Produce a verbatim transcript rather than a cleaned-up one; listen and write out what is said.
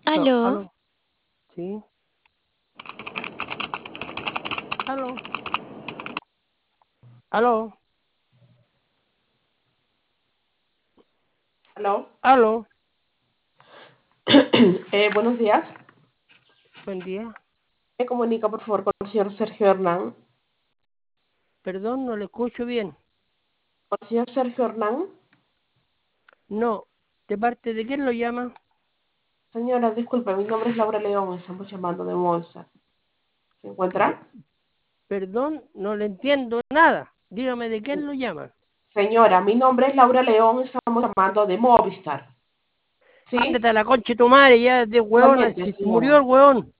So, Aló, aló, sí, aló, aló, Aló, aló, eh, buenos días. buen día. Me comunica por favor con el señor Sergio Hernán. Perdón, no le escucho bien. Con el señor Sergio Hernán. No, ¿de parte de quién lo llama? Señora, disculpe, mi nombre es Laura León, estamos llamando de Movistar. ¿Se De- encuentra? perdón, no le entiendo nada. Dígame de quién lo llama. Señora, mi nombre es Laura León, estamos llamando de Movistar. ¿Sí? Ándate a la concha de tu madre, ya de hueona, Igualmente, si murió señora. el hueón.